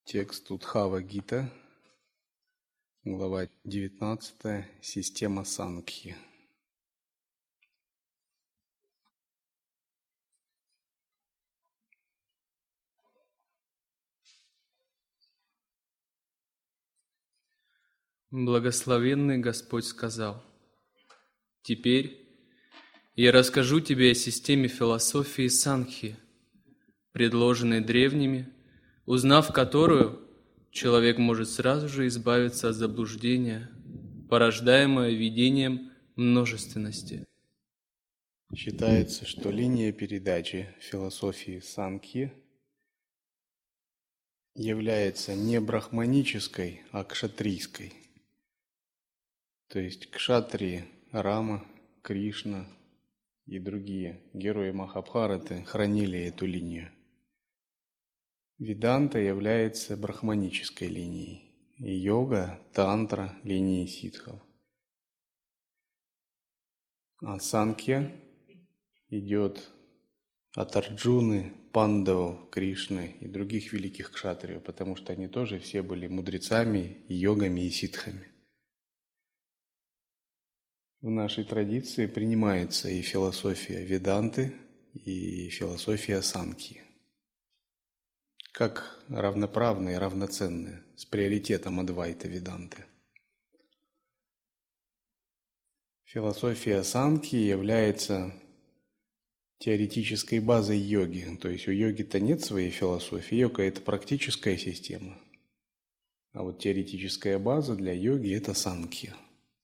Текст Удхава-гита, глава 19, система Сангхи. Благословенный Господь сказал: «Теперь я расскажу тебе о системе философии Сангхи, предложенной древними, узнав которую, человек может сразу же избавиться от заблуждения, порождаемое видением множественности». Считается, что линия передачи философии Сангхи является не брахманической, а кшатрийской. То есть кшатрии, Рама, Кришна и другие герои Махабхараты хранили эту линию. Веданта является брахманической линией, и йога, тантра – линией ситхов. А Сангхья идет от Арджуны, Пандавов, Кришны и других великих кшатриев, потому что они тоже все были мудрецами, йогами и ситхами. В нашей традиции принимается и философия Веданты, и философия Сангхи как равноправные, равноценные, с приоритетом Адвайта Веданты. Философия Сангхи является теоретической базой йоги. То есть у йоги-то нет своей философии. Йога – это практическая система. А вот теоретическая база для йоги – это Сангхи.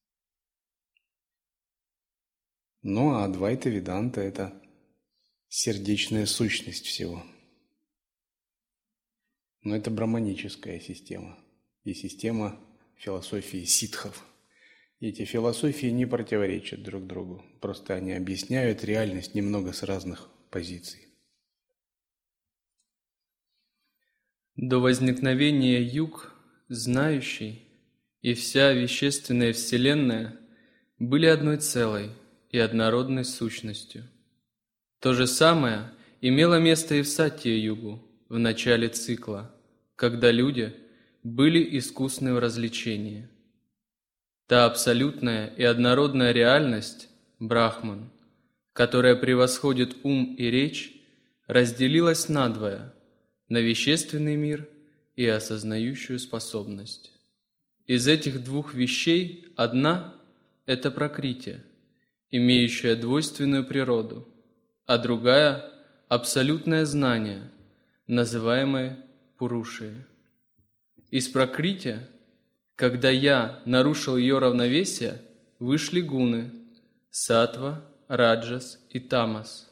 Ну а Адвайта Веданта – это сердечная сущность всего. Но это брахманическая система и система философии ситхов. Эти философии не противоречат друг другу, просто они объясняют реальность немного с разных позиций. До возникновения юг, знающий, и вся вещественная вселенная были одной целой и однородной сущностью. То же самое имело место и в Сатья-югу, в начале цикла, когда люди были искусны в развлечении. Та абсолютная и однородная реальность, Брахман, которая превосходит ум и речь, разделилась надвое – на вещественный мир и осознающую способность. Из этих двух вещей одна – это пракрити, имеющая двойственную природу, а другая – абсолютное знание, называемое Пурушей. Из пракрити, когда я нарушил ее равновесие, вышли гуны – саттва, раджас и тамас.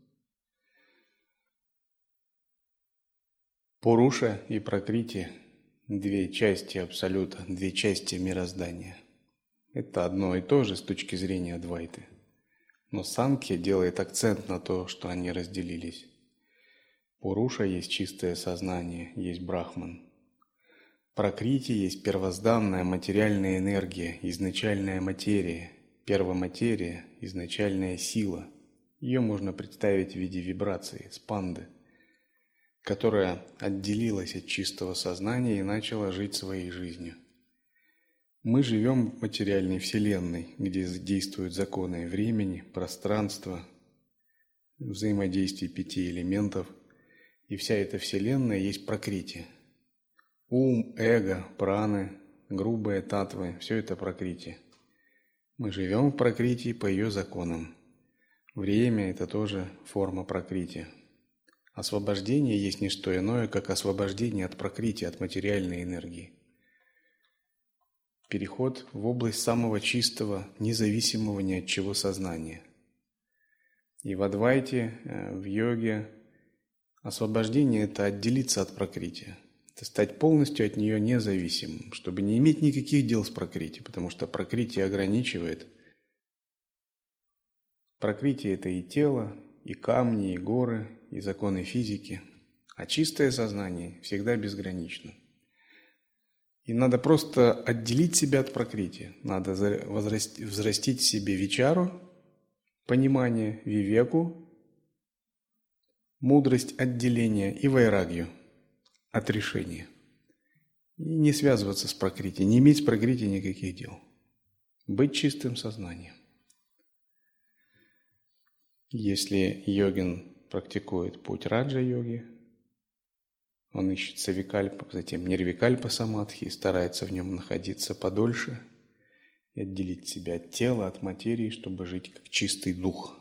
Пуруша и пракрити – две части абсолюта, две части мироздания. Это одно и то же с точки зрения Адвайты. Но Сангхья делает акцент на то, что они разделились. Пуруша есть чистое сознание, есть Брахман. Пракрити есть первозданная материальная энергия, изначальная материя, первоматерия, изначальная сила. Ее можно представить в виде вибрации, спанды, которая отделилась от чистого сознания и начала жить своей жизнью. Мы живем в материальной вселенной, где действуют законы времени, пространства, взаимодействия 5 элементов, и вся эта вселенная есть пракрити. Ум, эго, праны, грубые татвы – все это пракрити. Мы живем в пракрити по ее законам. Время – это тоже форма пракрити. Освобождение есть не что иное, как освобождение от пракрити, от материальной энергии. Переход в область самого чистого, независимого ни от чего сознания. И в Адвайте, в йоге, освобождение – это отделиться от пракрити. Это стать полностью от нее независимым, чтобы не иметь никаких дел с пракрити, потому что пракрити ограничивает. Пракрити – это и тело, и камни, и горы, и законы физики. А чистое сознание всегда безгранично. И надо просто отделить себя от пракрити. Надо взрастить в себе вичару, понимание, вивеку, мудрость отделения и вайрагью, отрешения. И не связываться с пракрити, не иметь с пракрити никаких дел. Быть чистым сознанием. Если йогин практикует путь раджа-йоги, он ищет савикальпа, затем нирвикальпа самадхи и старается в нем находиться подольше и отделить себя от тела, от материи, чтобы жить как чистый дух.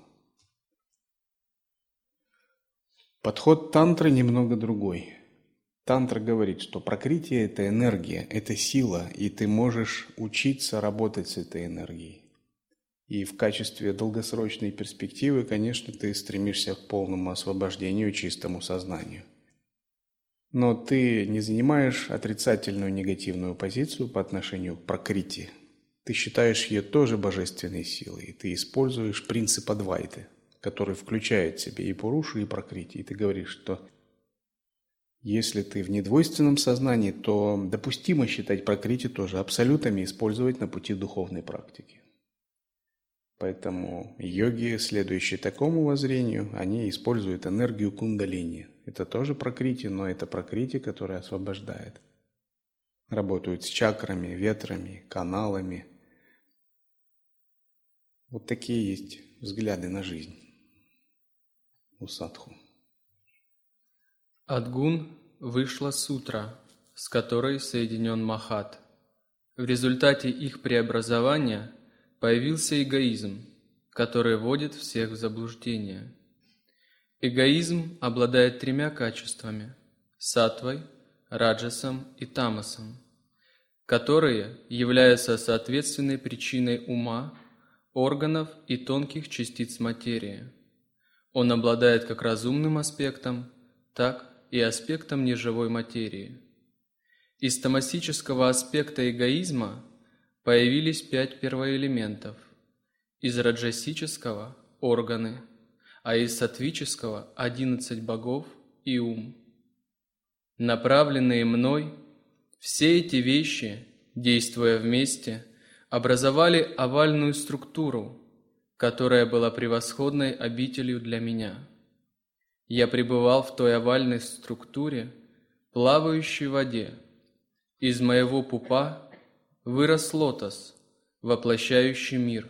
Подход тантры немного другой. Тантра говорит, что пракрити – это энергия, это сила, и ты можешь учиться работать с этой энергией. И в качестве долгосрочной перспективы, конечно, ты стремишься к полному освобождению, чистому сознанию. Но ты не занимаешь отрицательную негативную позицию по отношению к пракрити. Ты считаешь ее тоже божественной силой, и ты используешь принцип адвайты, который включает в себя и пурушу, и пракрити. И ты говоришь, что если ты в недвойственном сознании, то допустимо считать пракрити тоже абсолютами и использовать на пути духовной практики. Поэтому йоги, следующие такому воззрению, они используют энергию кундалини. Это тоже пракрити, но это пракрити, которая освобождает. Работают с чакрами, ветрами, каналами. Вот такие есть взгляды на жизнь у садху. От гун вышла сутра, с которой соединен махат. В результате их преобразования появился эгоизм, который вводит всех в заблуждение. Эгоизм обладает тремя качествами – саттвой, раджасом и тамасом, которые являются соответственной причиной ума, органов и тонких частиц материи. Он обладает как разумным аспектом, так и аспектом неживой материи. Из тамасического аспекта эгоизма появились 5 первоэлементов, из раджасического – органы, а из саттвического – 11 богов и ум. Направленные мной, все эти вещи, действуя вместе, образовали овальную структуру, которая была превосходной обителью для меня. Я пребывал в той овальной структуре, плавающей в воде. Из моего пупа вырос лотос, воплощающий мир.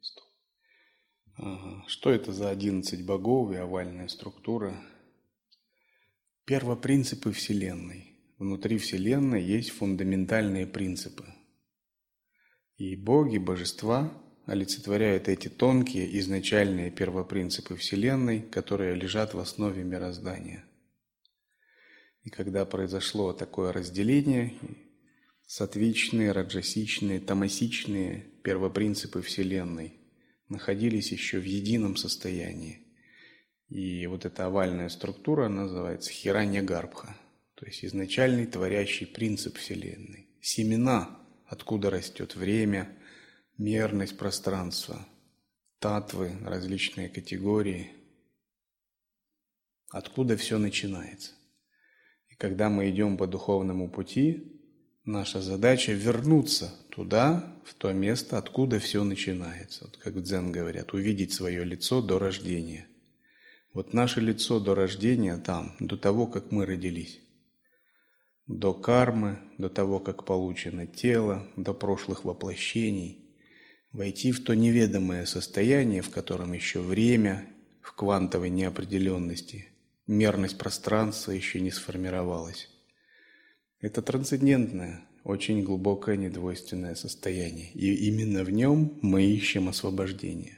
Что это за 11 богов и овальная структура? Первопринципы Вселенной. Внутри Вселенной есть фундаментальные принципы. И боги, божества олицетворяют эти тонкие изначальные первопринципы Вселенной, которые лежат в основе мироздания. И когда произошло такое разделение, саттвичные, раджасичные, тамасичные первопринципы Вселенной находились еще в едином состоянии. И вот эта овальная структура называется хиранья-гарбха, то есть изначальный творящий принцип Вселенной. Семена, откуда растет время, мерность пространства, татвы, различные категории, откуда все начинается. И когда мы идем по духовному пути, наша задача вернуться туда, в то место, откуда все начинается. Вот как в дзен говорят, увидеть свое лицо до рождения. Вот наше лицо до рождения там, до того, как мы родились. До кармы, до того, как получено тело, до прошлых воплощений. Войти в то неведомое состояние, в котором еще время, в квантовой неопределенности, мерность пространства еще не сформировалась. Это трансцендентное, очень глубокое, недвойственное состояние. И именно в нем мы ищем освобождение.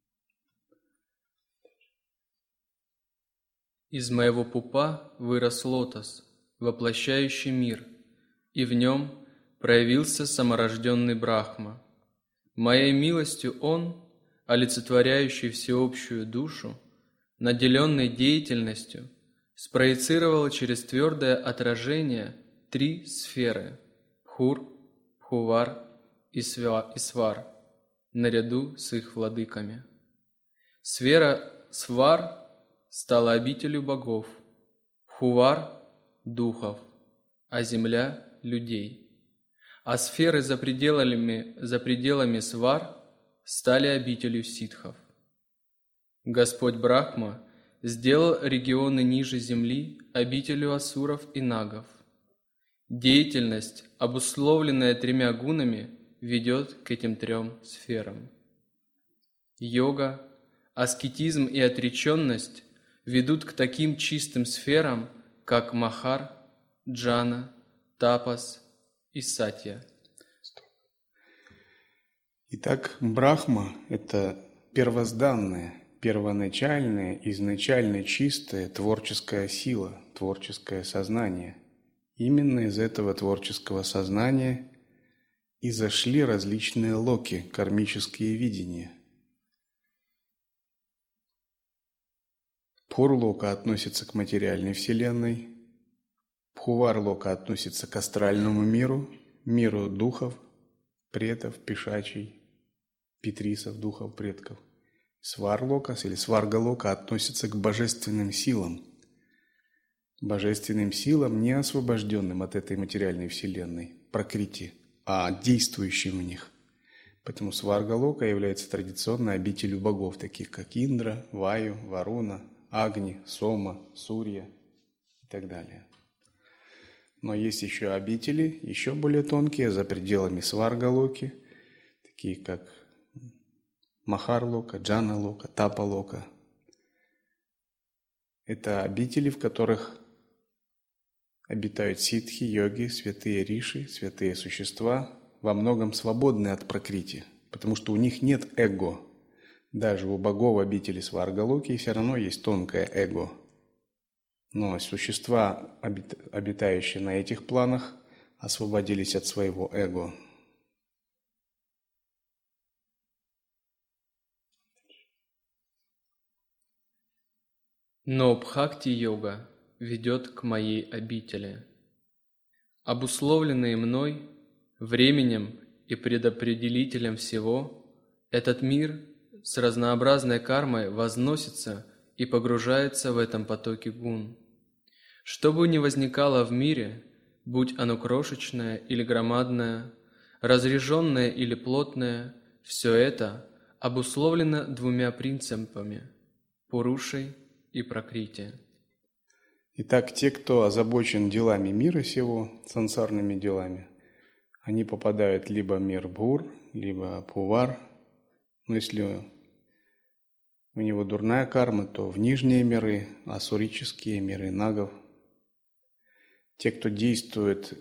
Из моего пупа вырос лотос, воплощающий мир, и в нем проявился саморожденный Брахма. Моей милостью он, олицетворяющий всеобщую душу, наделенный деятельностью, спроецировал через твердое отражение 3 сферы – Пхур, Пхувар и Свар, наряду с их владыками. Сфера Свар стала обителью богов, Пхувар – духов, а земля – людей. А сферы за пределами Свар стали обителью ситхов. Господь Брахма сделал регионы ниже земли обителью асуров и нагов. Деятельность, обусловленная тремя гунами, ведет к этим трем сферам. Йога, аскетизм и отреченность ведут к таким чистым сферам, как махар, джана, тапас и сатья. Итак, Брахма – это первозданная, первоначальная, изначально чистая творческая сила, творческое сознание. Именно из этого творческого сознания и зашли различные локи, кармические видения. Пур-лока относится к материальной вселенной, Пхувар-лока относится к астральному миру, миру духов, предков, пешачей, питрисов, духов, предков. Свар-локас или Сварга-лока относится к божественным силам, не освобожденным от этой материальной вселенной, пракрити, а действующим в них. Поэтому Сварга-лока является традиционной обителью богов, таких как Индра, Ваю, Варуна, Агни, Сома, Сурья и так далее. Но есть еще обители, еще более тонкие, за пределами Сварга-локи, такие как Махар-лока, Джана-лока, Тапа-лока. Это обители, в которых обитают ситхи, йоги, святые риши, святые существа, во многом свободны от пракрити, потому что у них нет эго. Даже у богов обители Сварга-локи все равно есть тонкое эго. Но существа, обитающие на этих планах, освободились от своего эго. Но бхакти-йога ведет к моей обители. Обусловленный мной, временем и предопределителем всего, этот мир с разнообразной кармой возносится и погружается в этом потоке гун. Что бы ни возникало в мире, будь оно крошечное или громадное, разреженное или плотное, все это обусловлено двумя принципами – пурушей и пракрити. Итак, те, кто озабочен делами мира сего, сансарными делами, они попадают либо в мир Бхур, либо Пувар. Но если у него дурная карма, то в нижние миры, асурические миры нагов. Те, кто действует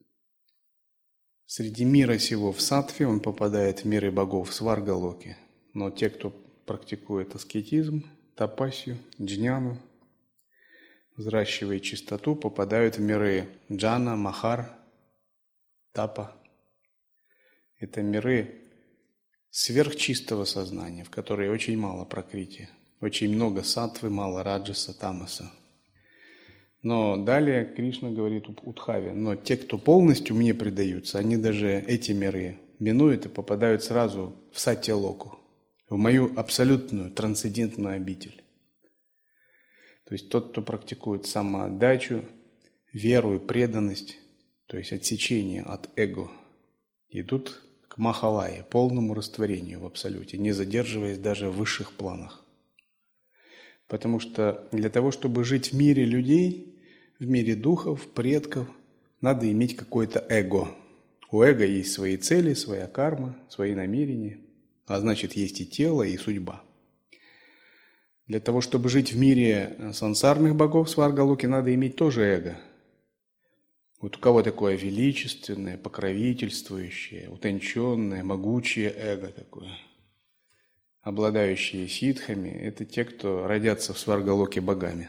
среди мира сего в саттве, он попадает в миры богов Сварга-локи. Но те, кто практикует аскетизм, тапасью, джняну, взращивая чистоту, попадают в миры джана, махар, тапа. Это миры сверхчистого сознания, в которые очень мало пракрити, очень много саттвы, мало раджаса, тамаса. Но далее Кришна говорит Удхаве, но те, кто полностью мне предаются, они даже эти миры минуют и попадают сразу в сатья-локу, в мою абсолютную трансцендентную обитель. То есть тот, кто практикует самоотдачу, веру и преданность, то есть отсечение от эго, идут к махалае, полному растворению в абсолюте, не задерживаясь даже в высших планах. Потому что для того, чтобы жить в мире людей, в мире духов, предков, надо иметь какое-то эго. У эго есть свои цели, своя карма, свои намерения, а значит, есть и тело, и судьба. Для того, чтобы жить в мире сансарных богов Сварга-локи, надо иметь тоже эго. Вот у кого такое величественное, покровительствующее, утонченное, могучее эго такое, обладающие ситхами, это те, кто родятся в Сварга-локе богами.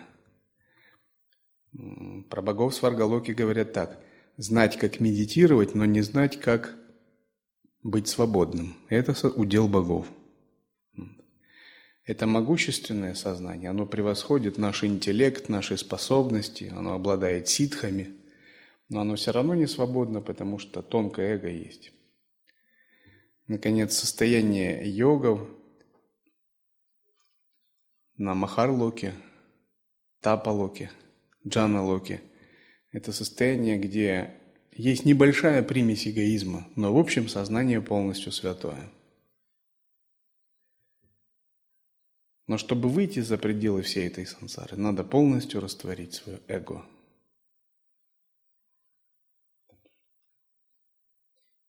Про богов Сварга-локи говорят так: знать, как медитировать, но не знать, как быть свободным. Это удел богов. Это могущественное сознание, оно превосходит наш интеллект, наши способности, оно обладает ситхами, но оно все равно не свободно, потому что тонкое эго есть. Наконец, состояние йогов на Махар-локе, Тапа-локе, Джана-локе – это состояние, где есть небольшая примесь эгоизма, но в общем сознание полностью святое. Но чтобы выйти за пределы всей этой сансары, надо полностью растворить свое эго.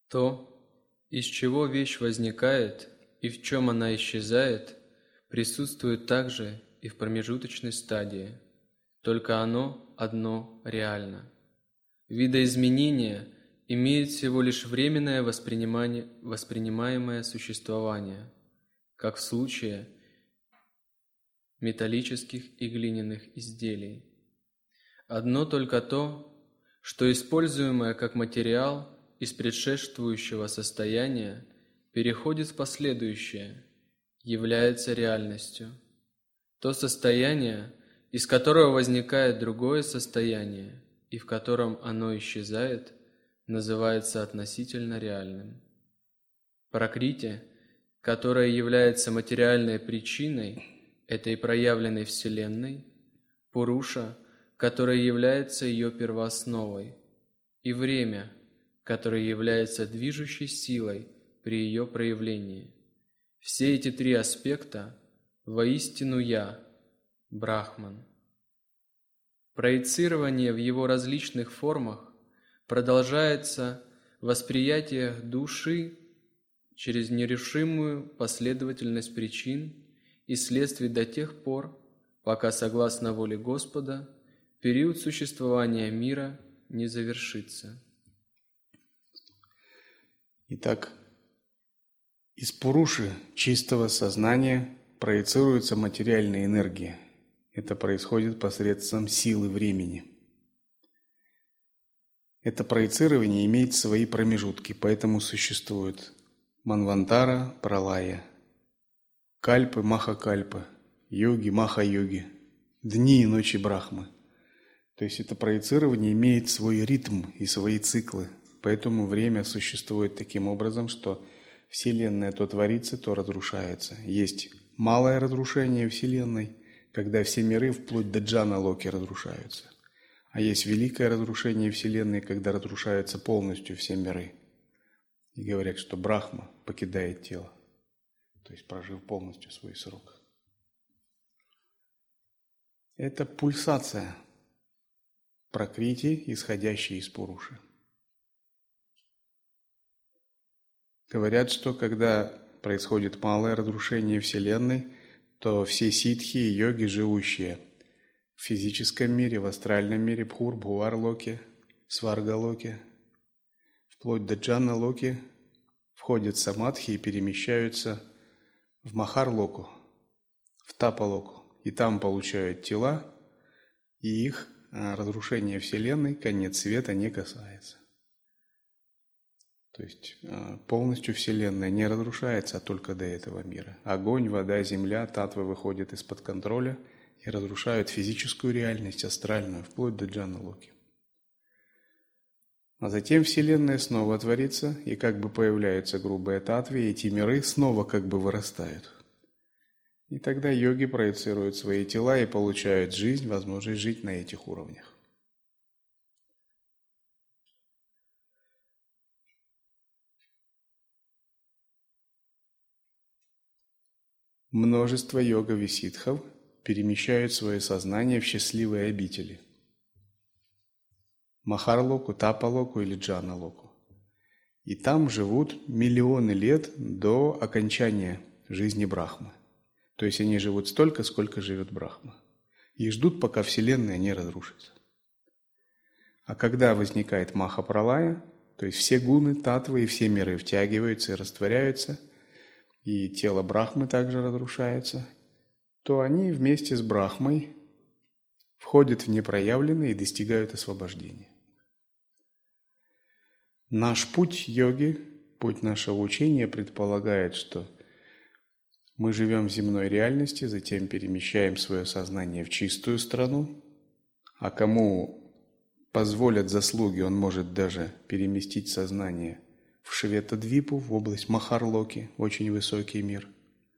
То, из чего вещь возникает и в чем она исчезает, присутствует также и в промежуточной стадии, только оно одно реально. Видоизменение имеет всего лишь временное воспринимаемое существование, как в случае металлических и глиняных изделий. Одно только то, что используемое как материал из предшествующего состояния переходит в последующее, является реальностью. То состояние, из которого возникает другое состояние и в котором оно исчезает, называется относительно реальным. Пракрити, которая является материальной причиной этой проявленной Вселенной, Пуруша, которая является ее первоосновой, и время, которое является движущей силой при ее проявлении. Все эти три аспекта воистину Я, Брахман. Проецирование в его различных формах продолжается в восприятиях души через нерешимую последовательность причин и следствий до тех пор, пока, согласно воле Господа, период существования мира не завершится. Итак, из Пуруши, чистого сознания, проецируется материальная энергия. Это происходит посредством силы времени. Это проецирование имеет свои промежутки, поэтому существует Манвантара, Пралая, Кальпы, Махакальпы, Йоги, Маха-йоги, дни и ночи Брахмы. То есть это проецирование имеет свой ритм и свои циклы. Поэтому время существует таким образом, что Вселенная то творится, то разрушается. Есть малое разрушение Вселенной, когда все миры вплоть до Джана Локи разрушаются. А есть великое разрушение Вселенной, когда разрушаются полностью все миры. И говорят, что Брахма покидает тело, то есть прожив полностью свой срок. Это пульсация пракрити, исходящей из Пуруши. Говорят, что когда происходит малое разрушение Вселенной, то все ситхи и йоги, живущие в физическом мире, в астральном мире, Бхур, Бхувар-локе, Сварга-локе, вплоть до Джана-локи, входят в самадхи и перемещаются в Махар-локу, в Тапа-локу, и там получают тела, и их разрушение Вселенной, конец света не касается. То есть полностью Вселенная не разрушается, а только до этого мира. Огонь, вода, земля, татвы выходят из-под контроля и разрушают физическую реальность, астральную, вплоть до Джана-локи. А затем Вселенная снова творится, и как бы появляются грубые татвы, и эти миры снова как бы вырастают. И тогда йоги проецируют свои тела и получают жизнь, возможность жить на этих уровнях. Множество йога-висидхов перемещают свое сознание в счастливые обители. Махар-локу, Тапа-локу или Джана-локу. И там живут миллионы лет до окончания жизни Брахмы. То есть они живут столько, сколько живет Брахма. И ждут, пока Вселенная не разрушится. А когда возникает Маха-пралая, то есть все гуны, татвы и все миры втягиваются и растворяются, и тело Брахмы также разрушается, то они вместе с Брахмой входят в непроявленное и достигают освобождения. Наш путь йоги, путь нашего учения предполагает, что мы живем в земной реальности, затем перемещаем свое сознание в чистую страну, а кому позволят заслуги, он может даже переместить сознание в Швета-двипу, в область Махар-локи, очень высокий мир.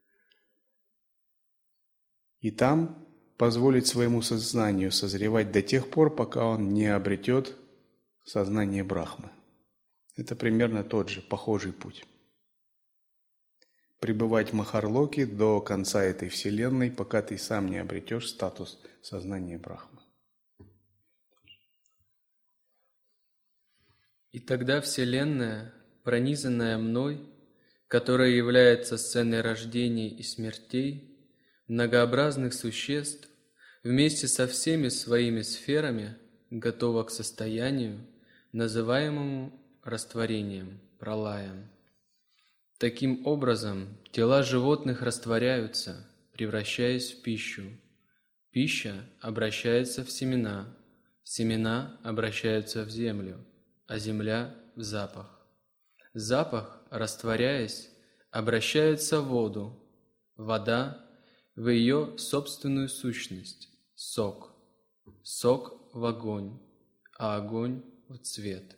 И там позволить своему сознанию созревать до тех пор, пока он не обретет сознание Брахмы. Это примерно тот же, похожий путь. Пребывать в Махар-локе до конца этой вселенной, пока ты сам не обретешь статус сознания Брахмы. И тогда Вселенная пронизанная мной, которая является сценой рождений и смертей, многообразных существ, вместе со всеми своими сферами готова к состоянию, называемому растворением, пралаем. Таким образом, тела животных растворяются, превращаясь в пищу. Пища обращается в семена, семена обращаются в землю, а земля – в запах. Запах, растворяясь, обращается в воду, вода – в ее собственную сущность, сок, сок в огонь, а огонь в цвет.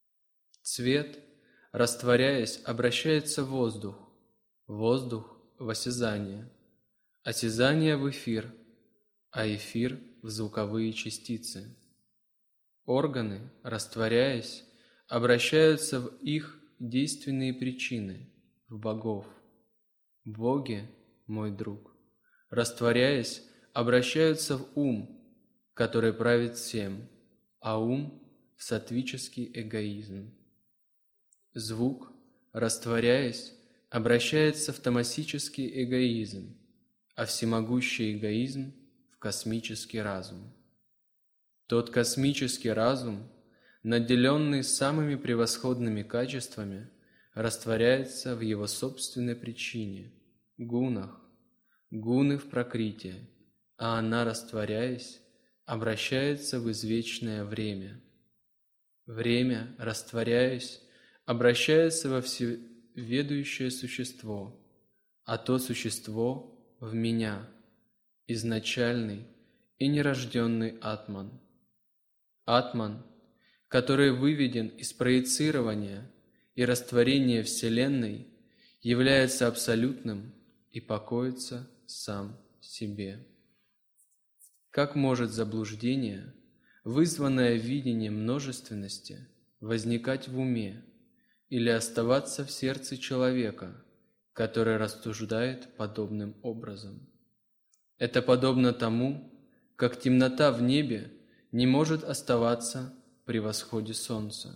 Цвет, растворяясь, обращается в воздух, воздух в осязание, осязание в эфир, а эфир в звуковые частицы. Органы, растворяясь, обращаются в их действенные причины, в богов. Боги, мой друг, растворяясь, обращаются в ум, который правит всем, а ум – в саттвический эгоизм. Звук, растворяясь, обращается в тамасический эгоизм, а всемогущий эгоизм – в космический разум. Тот космический разум, наделенный самыми превосходными качествами, растворяется в его собственной причине – гунах, гуны в пракрити, а она, растворяясь, обращается в извечное время. Время, растворяясь, обращается во всеведущее существо, а то существо в меня, изначальный и нерожденный Атман. Атман, который выведен из проецирования и растворения Вселенной, является абсолютным и покоится сам в себе. Как может заблуждение, вызванное видением множественности, возникать в уме или оставаться в сердце человека, который рассуждает подобным образом? Это подобно тому, как темнота в небе не может оставаться при восходе солнца.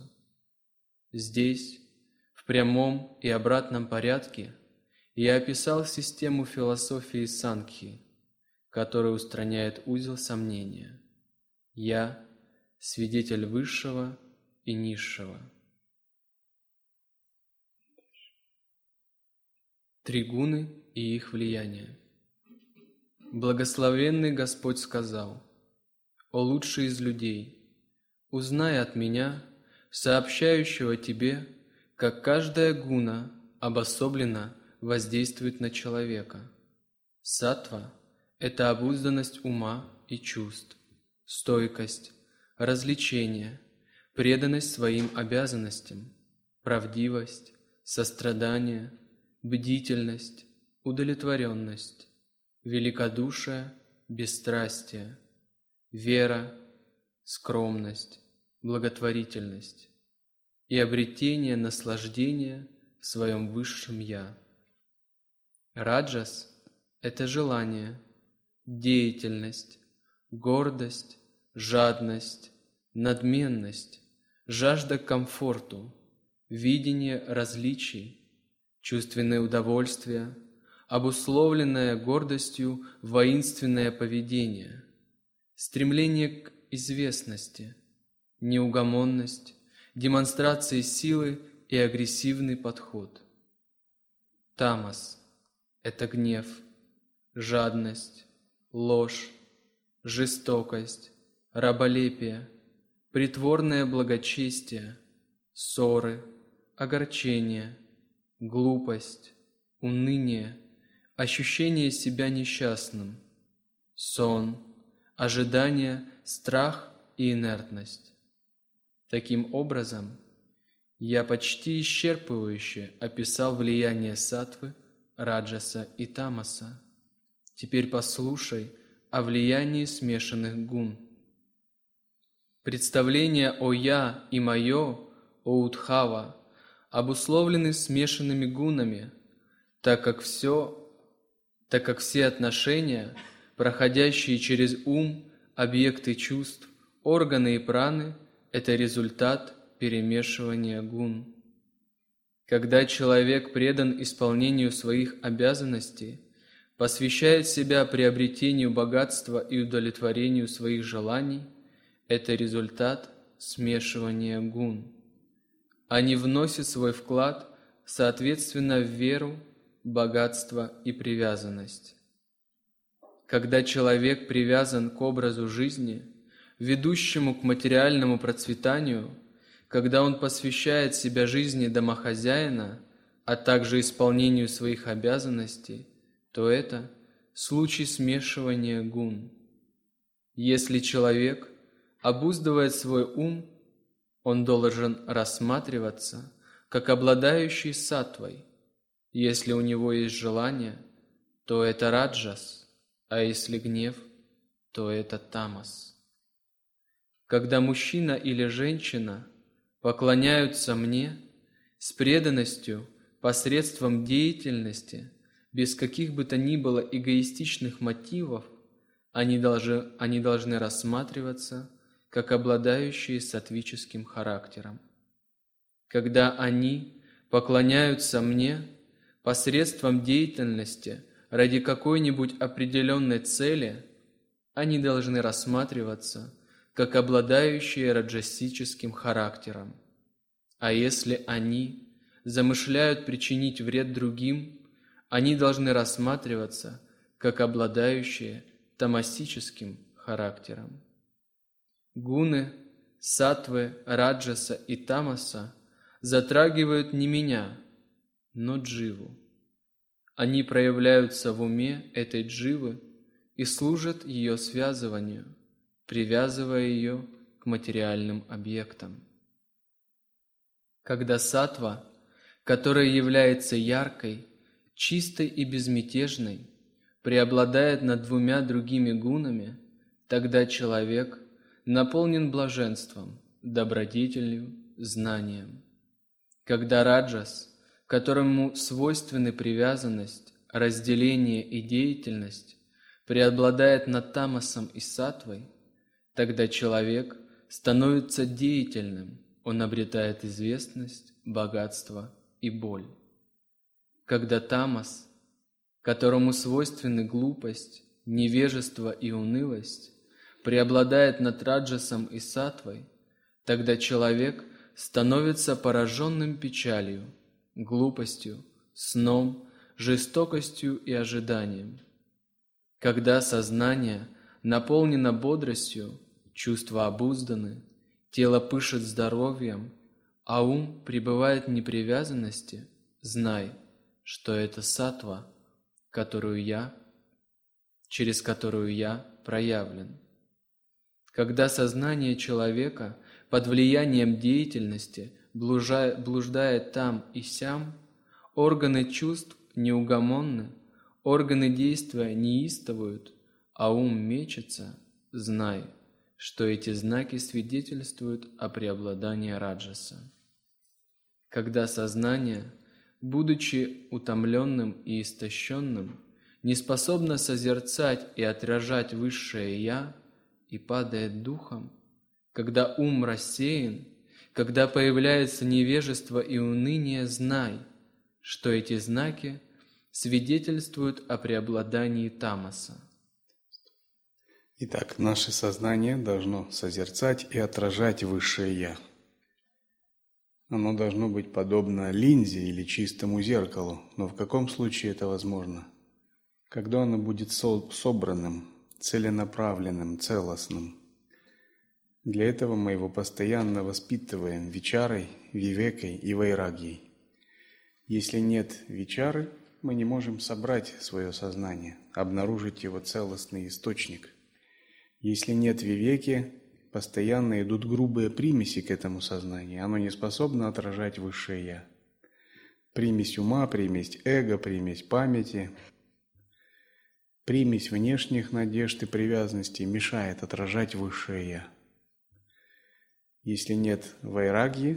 Здесь, в прямом и обратном порядке, я описал систему философии Сангхи, которая устраняет узел сомнения. Я – свидетель высшего и низшего. Три гуны и их влияние. Благословенный Господь сказал: «О лучший из людей, узнай от меня, сообщающего тебе, как каждая гуна обособленно воздействует на человека. Саттва – это обузданность ума и чувств, стойкость, развлечение, преданность своим обязанностям, правдивость, сострадание, бдительность, удовлетворенность, великодушие, бесстрастие, вера, скромность, благотворительность и обретение наслаждения в своем высшем «Я». Раджас – это желание, деятельность, гордость, жадность, надменность, жажда к комфорту, видение различий, чувственное удовольствие, обусловленное гордостью воинственное поведение, стремление к известности, неугомонность, демонстрации силы и агрессивный подход. Тамас – это гнев, жадность, ложь, жестокость, раболепие, притворное благочестие, ссоры, огорчение, глупость, уныние, ощущение себя несчастным, сон, ожидание, страх и инертность. Таким образом, я почти исчерпывающе описал влияние саттвы, раджаса и тамаса. Теперь послушай о влиянии смешанных гун. Представления о «я» и «моё», о Удхава, обусловлены смешанными гунами, так как все отношения, проходящие через ум, объекты чувств, органы и праны – это результат перемешивания гун. Когда человек предан исполнению своих обязанностей, посвящает себя приобретению богатства и удовлетворению своих желаний, это результат смешивания гун. Они вносят свой вклад соответственно в веру, богатство и привязанность. Когда человек привязан к образу жизни, ведущему к материальному процветанию, когда он посвящает себя жизни домохозяина, а также исполнению своих обязанностей, то это случай смешивания гун. Если человек обуздывает свой ум, он должен рассматриваться как обладающий саттвой. Если у него есть желание, то это раджас, а если гнев, то это тамас. Когда мужчина или женщина поклоняются мне с преданностью посредством деятельности, без каких бы то ни было эгоистичных мотивов, они должны рассматриваться как обладающие саттвическим характером. Когда они поклоняются мне посредством деятельности ради какой-нибудь определенной цели, они должны рассматриваться как обладающие раджасическим характером. А если они замышляют причинить вред другим, они должны рассматриваться как обладающие тамасическим характером. Гуны, саттвы, раджаса и тамаса затрагивают не меня, но дживу. Они проявляются в уме этой дживы и служат ее связыванию, привязывая ее к материальным объектам. Когда саттва, которая является яркой, чистой и безмятежной, преобладает над двумя другими гунами, тогда человек наполнен блаженством, добродетелью, знанием. Когда раджас, которому свойственны привязанность, разделение и деятельность, преобладает над тамасом и саттвой, тогда человек становится деятельным, он обретает известность, богатство и боль. Когда тамас, которому свойственны глупость, невежество и унылость, преобладает над раджасом и саттвой, тогда человек становится пораженным печалью, глупостью, сном, жестокостью и ожиданием. Когда сознание наполнено бодростью, чувства обузданы, тело пышет здоровьем, а ум пребывает в непривязанности, знай, что это саттва, через которую я проявлен. Когда сознание человека под влиянием деятельности блуждает там и сям, органы чувств неугомонны, органы действия неистовуют, а ум мечется, знай, что эти знаки свидетельствуют о преобладании раджаса. Когда сознание, будучи утомленным и истощенным, не способно созерцать и отражать высшее «Я» и падает духом, когда ум рассеян, когда появляется невежество и уныние, знай, что эти знаки свидетельствуют о преобладании тамаса. Итак, наше сознание должно созерцать и отражать высшее «Я». Оно должно быть подобно линзе или чистому зеркалу, но в каком случае это возможно? Когда оно будет собранным, целенаправленным, целостным. Для этого мы его постоянно воспитываем вичарой, вивекой и вайрагьей. Если нет вичары, мы не можем собрать свое сознание, обнаружить его целостный источник. Если нет вивеки, постоянно идут грубые примеси к этому сознанию, оно не способно отражать высшее «Я». Примесь ума, примесь эго, примесь памяти, примесь внешних надежд и привязанностей мешает отражать высшее «Я». Если нет вайрагьи,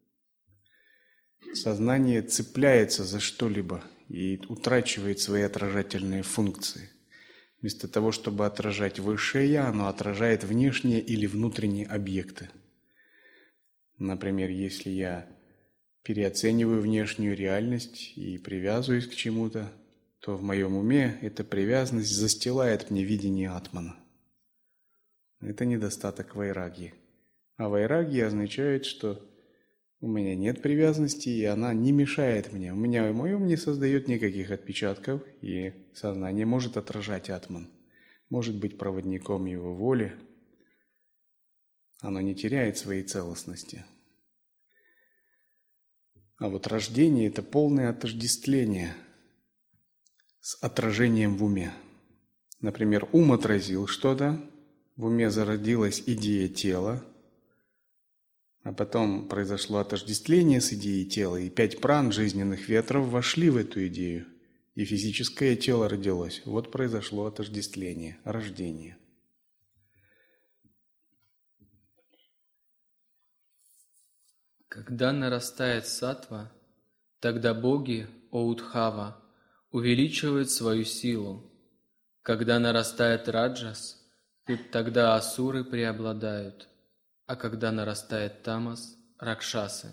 сознание цепляется за что-либо и утрачивает свои отражательные функции. Вместо того, чтобы отражать высшее «Я», оно отражает внешние или внутренние объекты. Например, если я переоцениваю внешнюю реальность и привязываюсь к чему-то, то в моем уме эта привязанность застилает мне видение атмана. Это недостаток вайрагьи. А вайрагья означает, что у меня нет привязанности, и она не мешает мне. Мое ум не создает никаких отпечатков, и сознание может отражать атман, может быть проводником его воли. Оно не теряет своей целостности. А вот рождение – это полное отождествление с отражением в уме. Например, ум отразил что-то, в уме зародилась идея тела, а потом произошло отождествление с идеей тела, и 5 пран жизненных ветров вошли в эту идею, и физическое тело родилось. Вот произошло отождествление, рождение. Когда нарастает саттва, тогда боги, о Удхава, увеличивают свою силу. Когда нарастает раджас, тогда асуры преобладают, а когда нарастает тамас – ракшасы.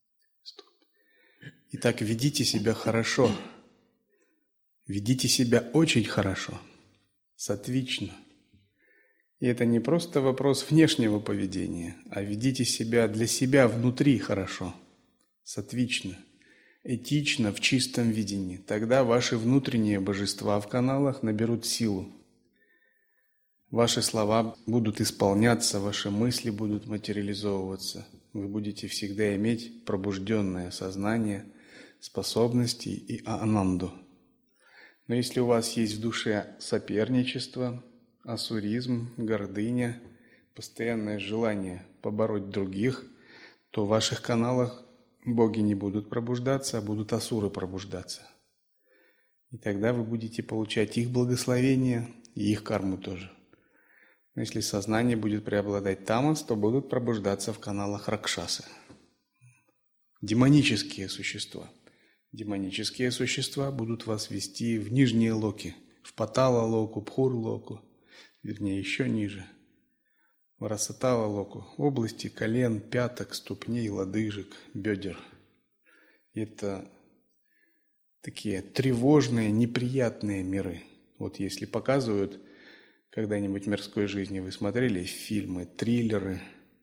Итак, ведите себя хорошо, ведите себя очень хорошо, саттвично. И это не просто вопрос внешнего поведения, а ведите себя для себя внутри хорошо, саттвично, этично, в чистом видении. Тогда ваши внутренние божества в каналах наберут силу. Ваши слова будут исполняться, ваши мысли будут материализовываться. Вы будете всегда иметь пробужденное сознание, способности и ананду. Но если у вас есть в душе соперничество, ассуризм, гордыня, постоянное желание побороть других, то в ваших каналах боги не будут пробуждаться, а будут асуры пробуждаться. И тогда вы будете получать их благословение и их карму тоже. Но если сознание будет преобладать тамас, то будут пробуждаться в каналах ракшасы. Демонические существа. Демонические существа будут вас вести в нижние локи, в патала-локу, пхур-локу, вернее, еще ниже, в расатала-локу, области колен, пяток, ступней, лодыжек, бедер. Это такие тревожные, неприятные миры. Вот если показывают когда-нибудь в мирской жизни, вы смотрели фильмы, триллеры,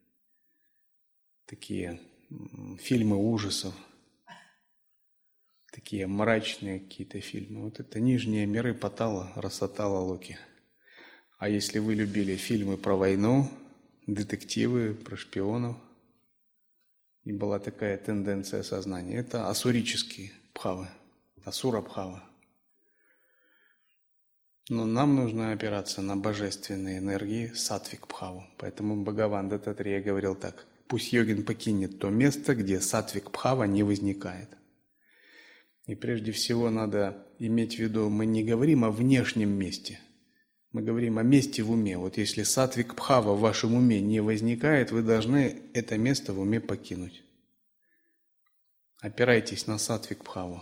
такие фильмы ужасов, такие мрачные какие-то фильмы. Вот это нижние миры патала, расатала, локи. А если вы любили фильмы про войну, детективы, про шпионов, и была такая тенденция сознания, это ассурические бхавы, асура бхава. Но нам нужно опираться на божественные энергии сатвик бхаву. Поэтому Бхагаван Даттатрея говорил так: пусть йогин покинет то место, где сатвик бхава не возникает. И прежде всего надо иметь в виду, мы не говорим о внешнем месте, мы говорим о месте в уме. Вот если сатвик бхава в вашем уме не возникает, вы должны это место в уме покинуть. Опирайтесь на сатвик бхаву.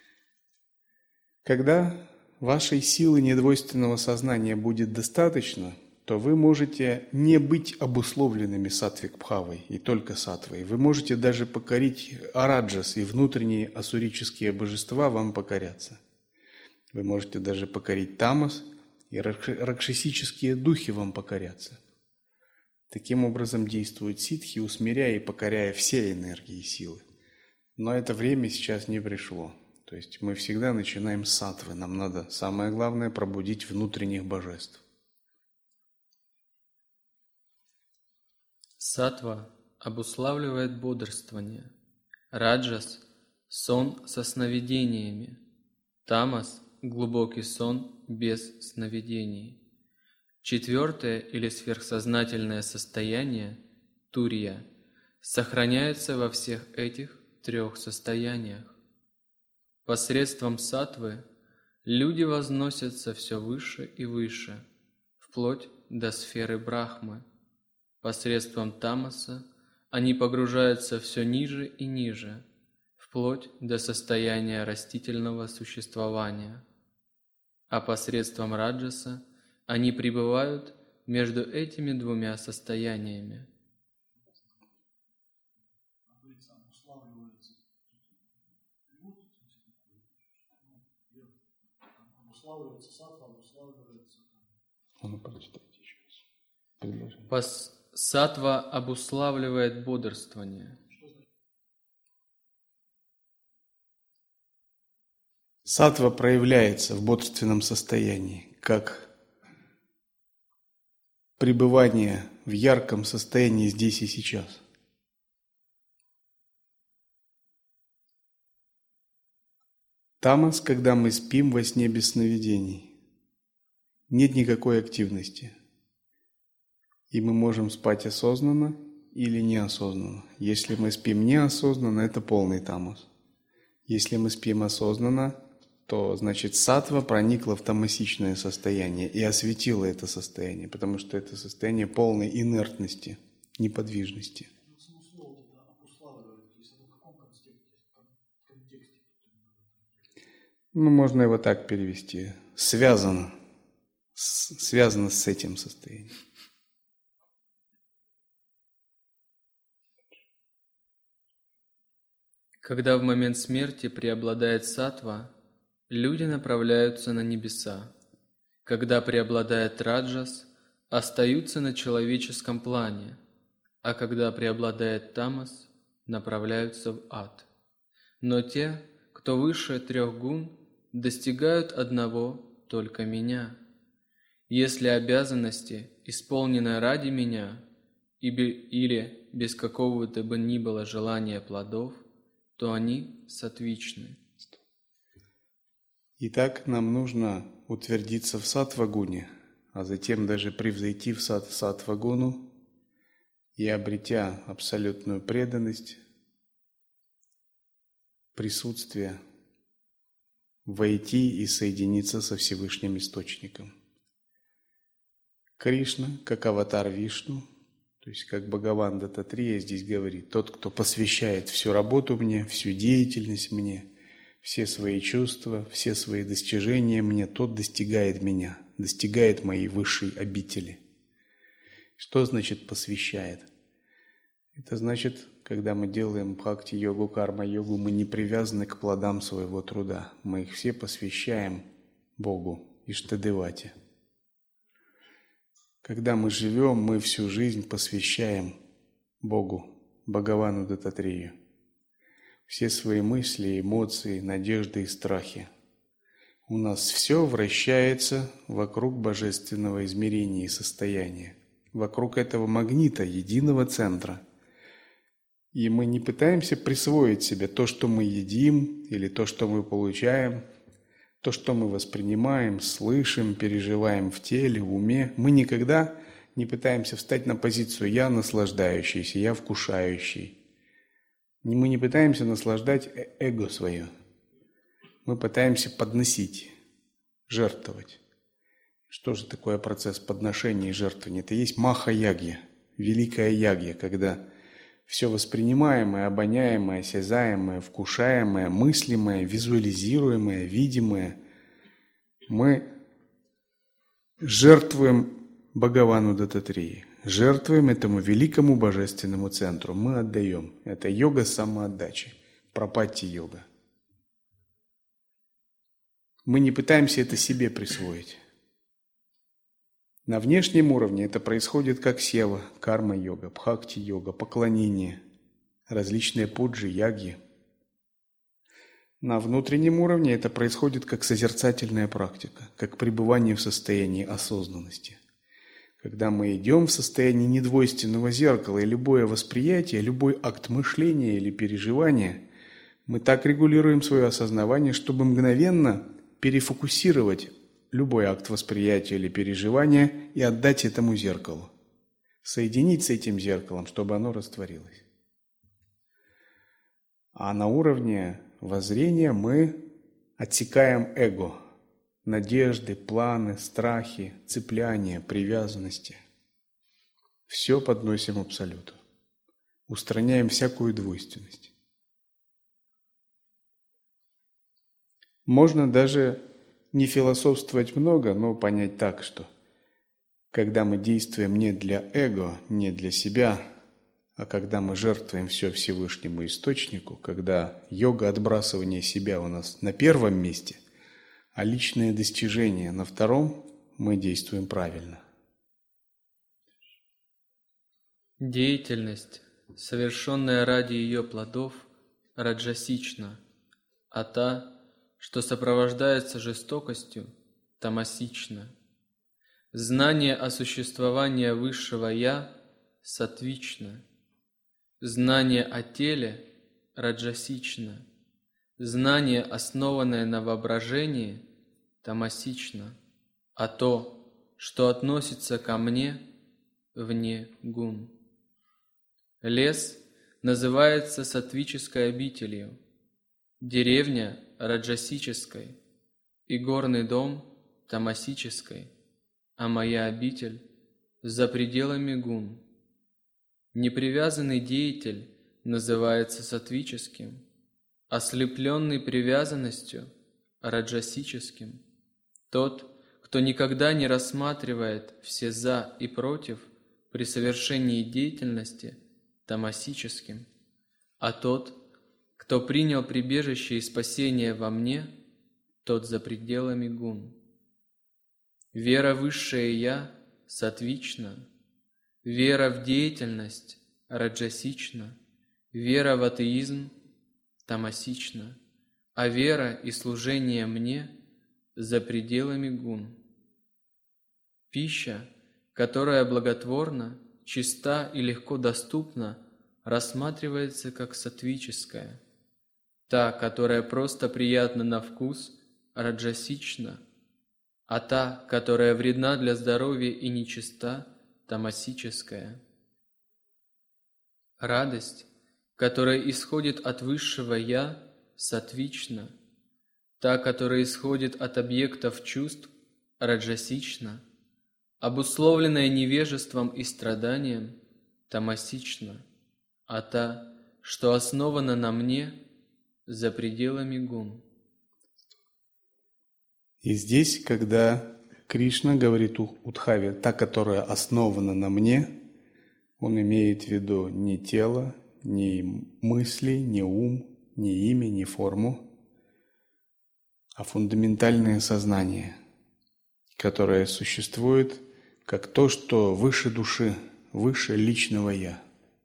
Когда вашей силы недвойственного сознания будет достаточно, то вы можете не быть обусловленными сатвик бхавой и только сатвой. Вы можете даже покорить араджас, и внутренние ассурические божества вам покорятся. Вы можете даже покорить тамас, и ракшасические духи вам покорятся. Таким образом действуют ситхи, усмиряя и покоряя все энергии и силы. Но это время сейчас не пришло. То есть мы всегда начинаем с саттвы. Нам надо, самое главное, пробудить внутренних божеств. Саттва обуславливает бодрствование, раджас – сон со сновидениями, тамас – глубокий сон без сновидений. Четвертое или сверхсознательное состояние, турья, сохраняется во всех этих 3 состояниях. Посредством саттвы люди возносятся все выше и выше, вплоть до сферы Брахмы. Посредством тамаса они погружаются все ниже и ниже, вплоть до состояния растительного существования. А посредством раджаса они пребывают между этими 2 состояниями. обуславливается саттва, обуславливается... Прочитайте еще раз. Предложение. Саттва обуславливает бодрствование. Саттва проявляется в бодрственном состоянии, как пребывание в ярком состоянии здесь и сейчас. Тамас, когда мы спим во сне без сновидений. Нет никакой активности. И мы можем спать осознанно или неосознанно. Если мы спим неосознанно, это полный тамас. Если мы спим осознанно, то значит саттва проникла в тамасичное состояние и осветила это состояние, потому что это состояние полной инертности, неподвижности. Можно его так перевести. Связано с этим состоянием. Когда в момент смерти преобладает саттва, люди направляются на небеса. Когда преобладает раджас, остаются на человеческом плане, а когда преобладает тамас, направляются в ад. Но те, кто выше 3 гун, достигают одного только меня. Если обязанности исполнены ради меня или без какого-то бы ни было желания плодов, то они саттвичны. Итак, нам нужно утвердиться в саттва-гуне, а затем даже превзойти в саттва-гуну и, обретя абсолютную преданность, присутствие, войти и соединиться со Всевышним Источником. Кришна, как аватар Вишну, то есть как Бхагаван Даттатрия здесь говорит, тот, кто посвящает всю работу мне, всю деятельность мне, все свои чувства, все свои достижения мне, тот достигает меня, достигает моей высшей обители. Что значит посвящает? Это значит, когда мы делаем бхакти-йогу, карма-йогу, мы не привязаны к плодам своего труда. Мы их все посвящаем Богу, Иштадевате. Когда мы живем, мы всю жизнь посвящаем Богу, Бхагавану Даттатрию. Все свои мысли, эмоции, надежды и страхи. У нас все вращается вокруг божественного измерения и состояния, вокруг этого магнита, единого центра. И мы не пытаемся присвоить себе то, что мы едим, или то, что мы получаем, то, что мы воспринимаем, слышим, переживаем в теле, в уме. Мы никогда не пытаемся встать на позицию «я наслаждающийся», «я вкушающий». Мы не пытаемся наслаждать эго свое. Мы пытаемся подносить, жертвовать. Что же такое процесс подношения и жертвования? Это есть маха-ягья, великая ягья, когда все воспринимаемое, обоняемое, осязаемое, вкушаемое, мыслимое, визуализируемое, видимое, мы жертвуем Бхагавану Даттатрии, жертвуем этому великому божественному центру. Мы отдаем. Это йога самоотдачи, прапатти-йога. Мы не пытаемся это себе присвоить. На внешнем уровне это происходит как сева, карма-йога, бхакти-йога, поклонение, различные пуджи, яги. На внутреннем уровне это происходит как созерцательная практика, как пребывание в состоянии осознанности. Когда мы идем в состоянии недвойственного зеркала, и любое восприятие, любой акт мышления или переживания, мы так регулируем свое осознавание, чтобы мгновенно перефокусировать любой акт восприятия или переживания и отдать этому зеркалу. Соединить с этим зеркалом, чтобы оно растворилось. А на уровне воззрения мы отсекаем эго, надежды, планы, страхи, цепляния, привязанности. Все подносим Абсолюту. Устраняем всякую двойственность. Можно даже не философствовать много, но понять так, что когда мы действуем не для эго, не для себя, а когда мы жертвуем все Всевышнему Источнику, когда йога отбрасывания себя у нас на первом месте, а личное достижение на втором, мы действуем правильно. Деятельность, совершенная ради ее плодов, раджасична, а та, что сопровождается жестокостью, тамасична. Знание о существовании высшего «Я» саттвично. Знание о теле раджасично. Знание, основанное на воображении, тамасично, а то, что относится ко мне, вне гун. Лес называется саттвической обителью, деревня – раджасической, и горный дом – тамасической, а моя обитель – за пределами гун. Непривязанный деятель называется саттвическим, ослепленный привязанностью – раджасическим. Тот, кто никогда не рассматривает все «за» и «против» при совершении деятельности – тамасическим, а тот, кто принял прибежище и спасение во мне, тот за пределами гун. Вера в высшее «Я» саттвична, вера в деятельность раджасична, вера в атеизм тамасична, а вера и служение мне за пределами гун. Пища, которая благотворна, чиста и легко доступна, рассматривается как саттвическая. Та, которая просто приятна на вкус, раджасична, а та, которая вредна для здоровья и нечиста, тамасическая. Радость, которая исходит от высшего «Я», саттвична, та, которая исходит от объектов чувств, раджасична, обусловленная невежеством и страданием, тамасична, а та, что основана на мне, за пределами гун. И здесь, когда Кришна говорит Удхаве, та, которая основана на мне, он имеет в виду не тело, не мысли, не ум, не имя, не форму, а фундаментальное сознание, которое существует как то, что выше души, выше личного «Я».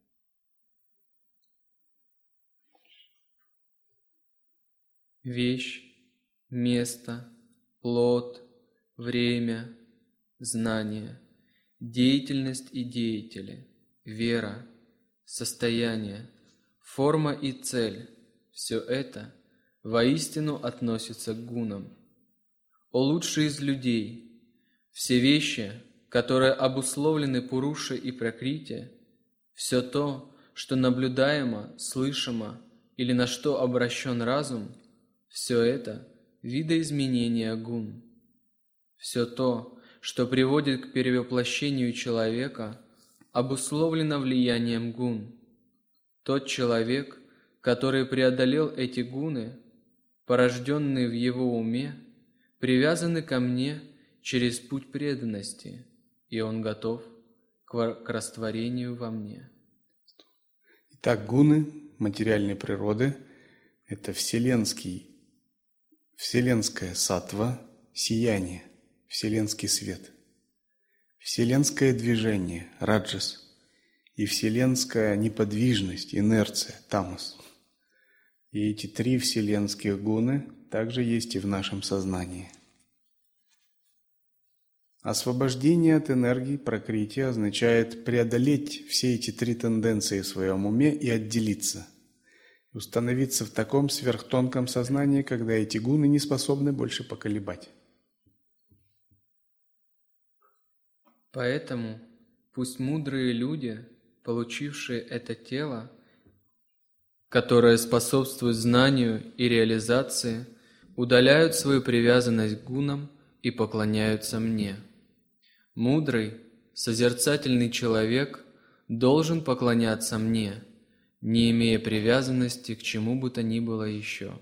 Вещь, место, плод, время, знание, деятельность и деятели, вера, состояние, форма и цель – все это воистину относится к гунам. О лучший из людей! Все вещи, которые обусловлены Пурушей и Пракрити, все то, что наблюдаемо, слышимо или на что обращен разум, все это – видоизменения гун. Все то, что приводит к перевоплощению человека, обусловлено влиянием гун. Тот человек, который преодолел эти гуны, порожденные в его уме, привязаны ко мне через путь преданности, и он готов к растворению во мне. Итак, гуны материальной природы – это вселенская саттва, сияние, вселенский свет, вселенское движение, раджас, и вселенская неподвижность, инерция, тамас. И эти три вселенских гуны также есть и в нашем сознании. Освобождение от энергии пракрити означает преодолеть все эти три тенденции в своем уме и отделиться. Установиться в таком сверхтонком сознании, когда эти гуны не способны больше поколебать. Поэтому пусть мудрые люди, получившие это тело, которое способствует знанию и реализации, удаляют свою привязанность к гунам и поклоняются мне. Мудрый, созерцательный человек должен поклоняться мне, не имея привязанности к чему бы то ни было еще.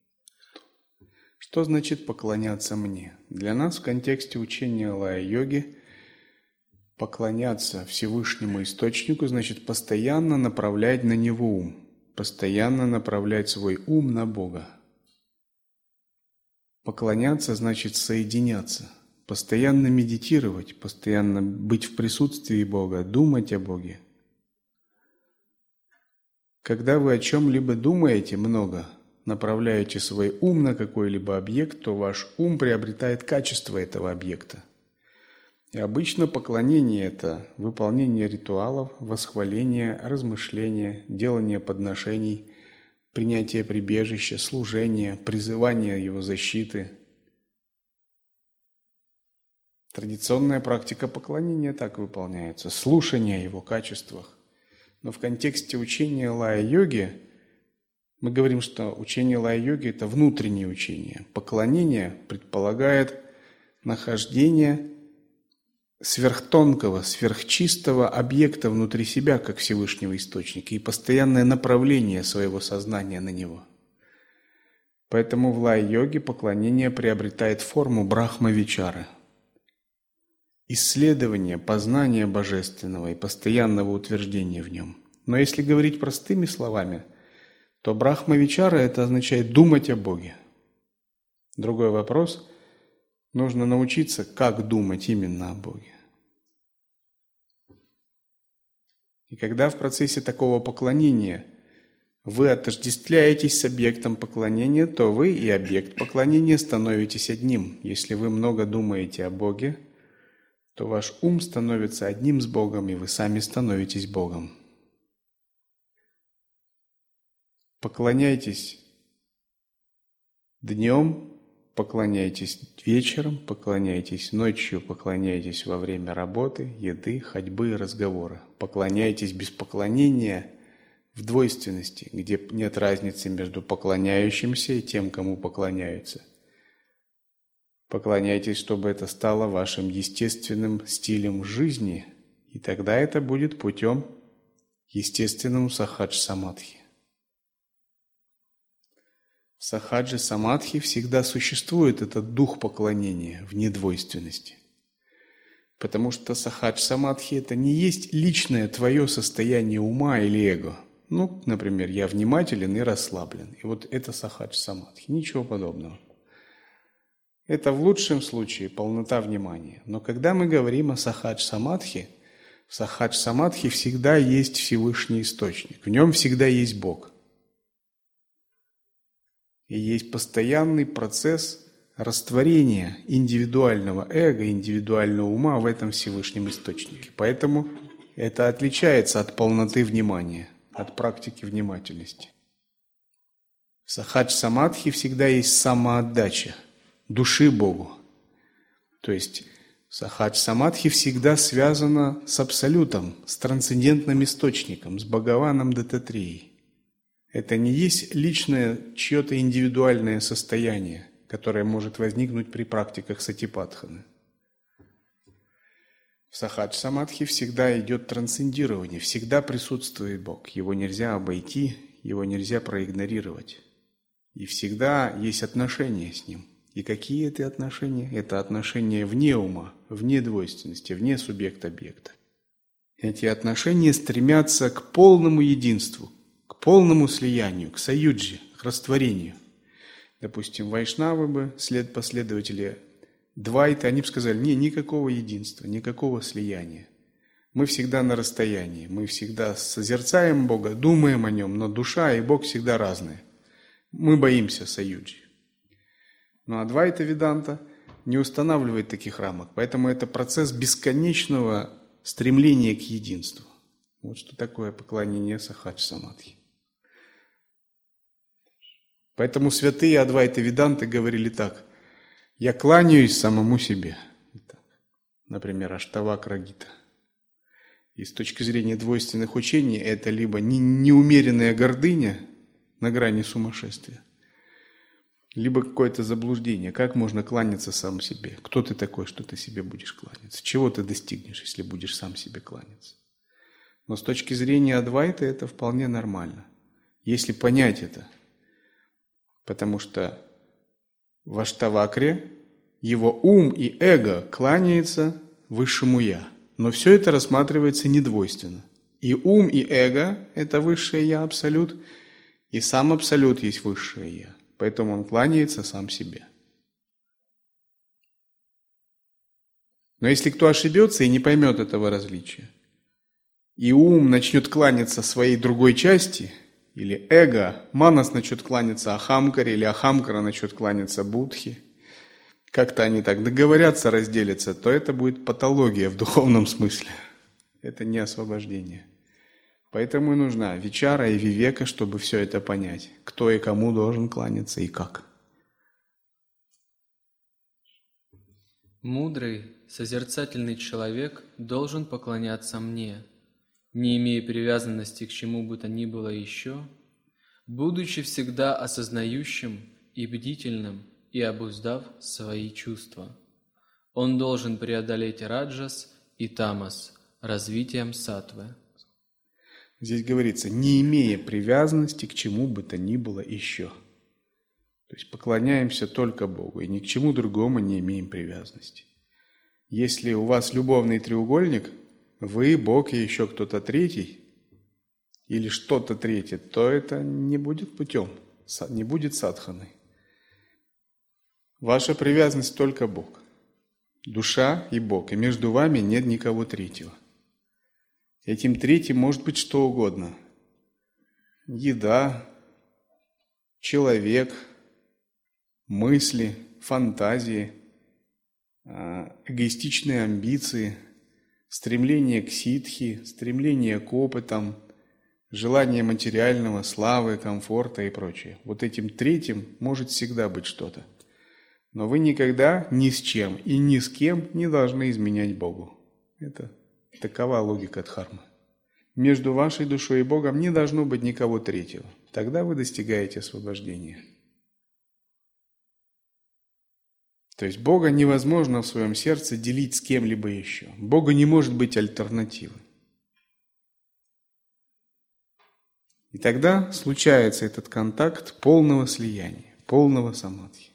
Что значит поклоняться мне? Для нас в контексте учения лая-йоги поклоняться Всевышнему Источнику значит постоянно направлять на Него ум, постоянно направлять свой ум на Бога. Поклоняться значит соединяться, постоянно медитировать, постоянно быть в присутствии Бога, думать о Боге. Когда вы о чем-либо думаете много, направляете свой ум на какой-либо объект, то ваш ум приобретает качество этого объекта. И обычно поклонение – это выполнение ритуалов, восхваление, размышление, делание подношений, принятие прибежища, служение, призывание его защиты. Традиционная практика поклонения так выполняется, слушание о его качествах. Но в контексте учения лая-йоги мы говорим, что учение лая-йоги – это внутреннее учение. Поклонение предполагает нахождение сверхтонкого, сверхчистого объекта внутри себя, как Всевышнего Источника, и постоянное направление своего сознания на него. Поэтому в лая-йоге поклонение приобретает форму брахма-вичары. Исследование, познание божественного и постоянного утверждения в нем. Но если говорить простыми словами, то брахма-вичара – это означает думать о Боге. Другой вопрос – нужно научиться, как думать именно о Боге. И когда в процессе такого поклонения вы отождествляетесь с объектом поклонения, то вы и объект поклонения становитесь одним. Если вы много думаете о Боге, то ваш ум становится одним с Богом, и вы сами становитесь Богом. Поклоняйтесь днем, поклоняйтесь вечером, поклоняйтесь ночью, поклоняйтесь во время работы, еды, ходьбы и разговора. Поклоняйтесь без поклонения в двойственности, где нет разницы между поклоняющимся и тем, кому поклоняются. Поклоняйтесь, чтобы это стало вашим естественным стилем жизни, и тогда это будет путем естественному сахадж-самадхи. В сахаджи-самадхи всегда существует этот дух поклонения в недвойственности. Потому что сахадж-самадхи – это не есть личное твое состояние ума или эго. Например, я внимателен и расслаблен. И вот это сахадж-самадхи. Ничего подобного. Это в лучшем случае полнота внимания. Но когда мы говорим о сахадж-самадхи, в сахадж-самадхи всегда есть Всевышний Источник. В нем всегда есть Бог. И есть постоянный процесс растворения индивидуального эго, индивидуального ума в этом Всевышнем Источнике. Поэтому это отличается от полноты внимания, от практики внимательности. В сахадж-самадхи всегда есть самоотдача души Богу. То есть сахадж-самадхи всегда связана с Абсолютом, с трансцендентным Источником, с Бхагаваном Даттатреей. Это не есть личное, чье-то индивидуальное состояние, которое может возникнуть при практиках сатипатханы. В сахадж-самадхи всегда идет трансцендирование, всегда присутствует Бог. Его нельзя обойти, его нельзя проигнорировать. И всегда есть отношения с Ним. И какие это отношения? Это отношения вне ума, вне двойственности, вне субъект-объекта. Эти отношения стремятся к полному единству, к полному слиянию, к саюджи, к растворению. Допустим, вайшнавы бы, последователи двайты, они бы сказали, никакого единства, никакого слияния. Мы всегда на расстоянии, мы всегда созерцаем Бога, думаем о Нем, но душа и Бог всегда разные. Мы боимся саюджи. Но Адвайта Веданта не устанавливает таких рамок, поэтому это процесс бесконечного стремления к единству. Вот что такое поклонение сахадж-самадхи. Поэтому святые Адвайта Веданты говорили так: «Я кланяюсь самому себе». Например, Аштавакра Гита. И с точки зрения двойственных учений это либо неумеренная гордыня на грани сумасшествия, либо какое-то заблуждение. Как можно кланяться сам себе? Кто ты такой, что ты себе будешь кланяться? Чего ты достигнешь, если будешь сам себе кланяться? Но с точки зрения Адвайта это вполне нормально, если понять это. Потому что в Аштавакре его ум и эго кланяются высшему Я. Но все это рассматривается недвойственно. И ум, и эго – это высшее Я, Абсолют, и сам Абсолют есть высшее Я. Поэтому он кланяется сам себе. Но если кто ошибется и не поймет этого различия, и ум начнет кланяться своей другой части, или эго, манас начнет кланяться Ахамкаре, или Ахамкара начнет кланяться Будхе, как-то они так договорятся, разделятся, то это будет патология в духовном смысле. Это не освобождение. Поэтому и нужна вичара и вивека, чтобы все это понять. Кто и кому должен кланяться и как. Мудрый, созерцательный человек должен поклоняться мне, не имея привязанности к чему бы то ни было еще, будучи всегда осознающим и бдительным и обуздав свои чувства. Он должен преодолеть раджас и тамас развитием саттвы. Здесь говорится, не имея привязанности к чему бы то ни было еще. То есть поклоняемся только Богу и ни к чему другому не имеем привязанности. Если у вас любовный треугольник, вы, Бог и еще кто-то третий, или что-то третье, то это не будет путем, не будет садханой. Ваша привязанность только Бог. Душа и Бог, и между вами нет никого третьего. Этим третьим может быть что угодно. Еда, человек, мысли, фантазии, эгоистичные амбиции, стремление к ситхи, стремление к опытам, желание материального, славы, комфорта и прочее. Вот этим третьим может всегда быть что-то. Но вы никогда ни с чем и ни с кем не должны изменять Богу. Это такова логика дхармы. Между вашей душой и Богом не должно быть никого третьего. Тогда вы достигаете освобождения. То есть Бога невозможно в своем сердце делить с кем-либо еще. Бога не может быть альтернативы. И тогда случается этот контакт полного слияния, полного самадхи.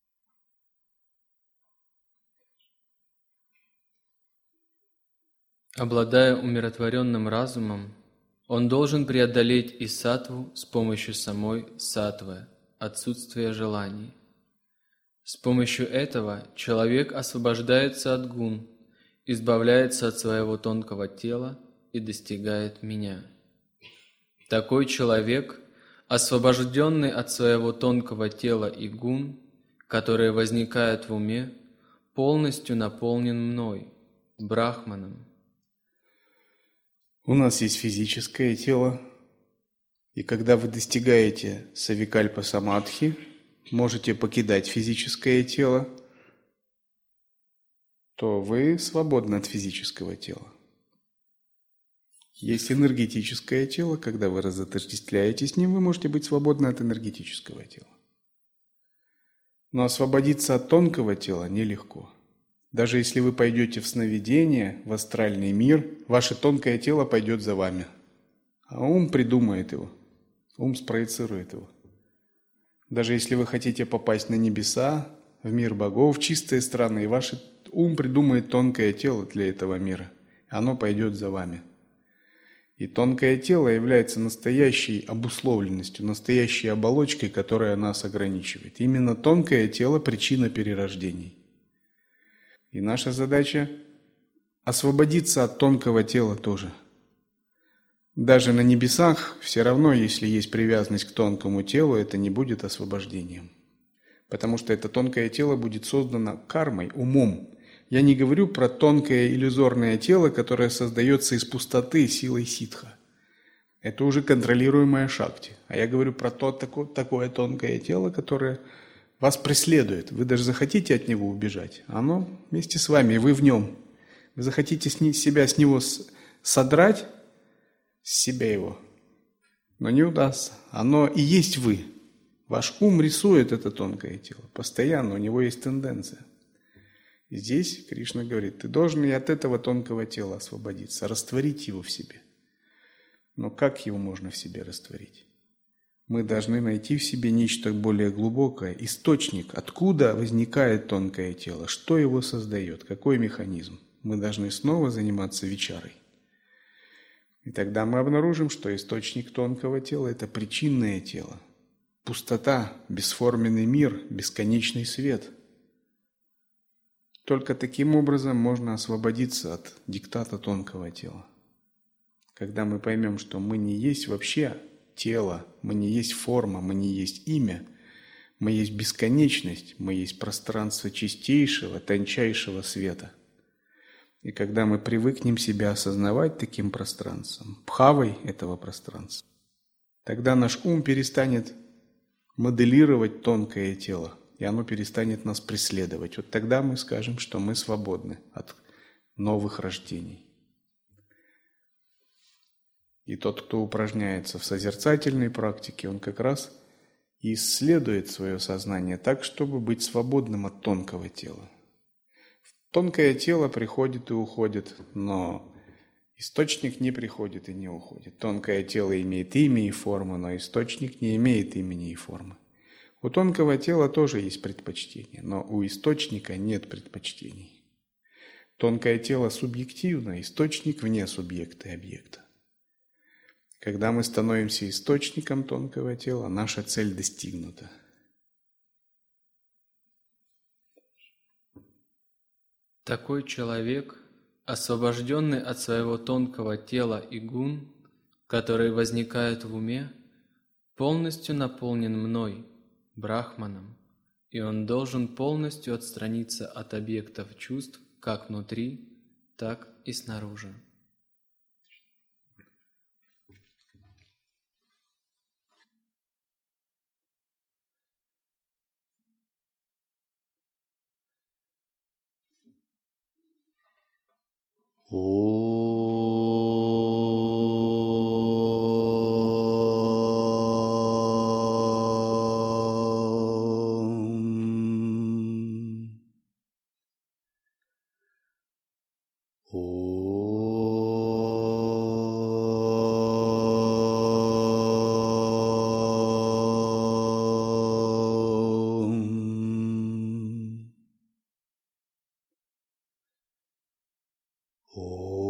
Обладая умиротворенным разумом, он должен преодолеть и саттву с помощью самой саттвы, отсутствия желаний. С помощью этого человек освобождается от гун, избавляется от своего тонкого тела и достигает меня. Такой человек, освобожденный от своего тонкого тела и гун, которые возникают в уме, полностью наполнен мной, Брахманом. У нас есть физическое тело, и когда вы достигаете савикальпа самадхи, можете покидать физическое тело, то вы свободны от физического тела. Есть энергетическое тело, когда вы разотождествляетесь с ним, вы можете быть свободны от энергетического тела. Но освободиться от тонкого тела нелегко. Даже если вы пойдете в сновидение, в астральный мир, ваше тонкое тело пойдет за вами. А ум придумает его, ум спроецирует его. Даже если вы хотите попасть на небеса, в мир богов, в чистые страны, и ваш ум придумает тонкое тело для этого мира. Оно пойдет за вами. И тонкое тело является настоящей обусловленностью, настоящей оболочкой, которая нас ограничивает. Именно тонкое тело – причина перерождений. И наша задача – освободиться от тонкого тела тоже. Даже на небесах все равно, если есть привязанность к тонкому телу, это не будет освобождением. Потому что это тонкое тело будет создано кармой, умом. Я не говорю про тонкое иллюзорное тело, которое создается из пустоты силой ситха. Это уже контролируемая шакти. А я говорю про такое тонкое тело, которое вас преследует. Вы даже захотите от него убежать. Оно вместе с вами, и вы в нем. Вы захотите себя с него содрать, с себя его. Но не удастся. Оно и есть вы. Ваш ум рисует это тонкое тело. Постоянно у него есть тенденция. И здесь Кришна говорит, ты должен и от этого тонкого тела освободиться, растворить его в себе. Но как его можно в себе растворить? Мы должны найти в себе нечто более глубокое, источник, откуда возникает тонкое тело, что его создает, какой механизм. Мы должны снова заниматься вичарой. И тогда мы обнаружим, что источник тонкого тела – это причинное тело. Пустота, бесформенный мир, бесконечный свет. Только таким образом можно освободиться от диктата тонкого тела. Когда мы поймем, что мы не есть вообще тело, мы не есть форма, мы не есть имя, мы есть бесконечность, мы есть пространство чистейшего, тончайшего света. И когда мы привыкнем себя осознавать таким пространством, бхавой этого пространства, тогда наш ум перестанет моделировать тонкое тело, и оно перестанет нас преследовать. Вот тогда мы скажем, что мы свободны от новых рождений. И тот, кто упражняется в созерцательной практике, он как раз и исследует свое сознание так, чтобы быть свободным от тонкого тела. Тонкое тело приходит и уходит, но источник не приходит и не уходит. Тонкое тело имеет имя и форму, но источник не имеет имени и формы. У тонкого тела тоже есть предпочтения, но у источника нет предпочтений. Тонкое тело субъективно, источник вне субъекта и объекта. Когда мы становимся источником тонкого тела, наша цель достигнута. Такой человек, освобожденный от своего тонкого тела и гун, которые возникают в уме, полностью наполнен мной, Брахманом, и он должен полностью отстраниться от объектов чувств как внутри, так и снаружи. Oh.